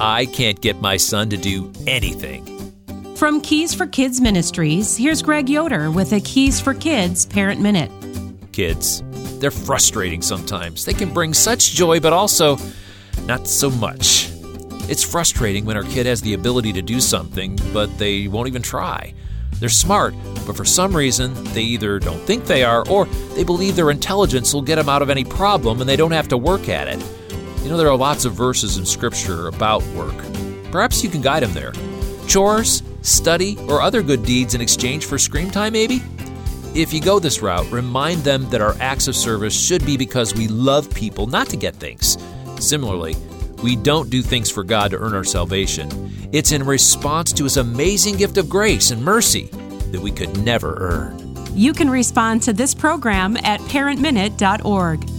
I can't get my son to do anything. From Keys for Kids Ministries, here's Greg Yoder with a Keys for Kids Parent Minute. Kids, they're frustrating sometimes. They can bring such joy, but also not so much. It's frustrating when our kid has the ability to do something, but they won't even try. They're smart, but for some reason, they either don't think they are, or they believe their intelligence will get them out of any problem and they don't have to work at it. You know, there are lots of verses in Scripture about work. Perhaps you can guide them there. Chores, study, or other good deeds in exchange for screen time, maybe? If you go this route, remind them that our acts of service should be because we love people, not to get things. Similarly, we don't do things for God to earn our salvation. It's in response to His amazing gift of grace and mercy that we could never earn. You can respond to this program at parentminute.org.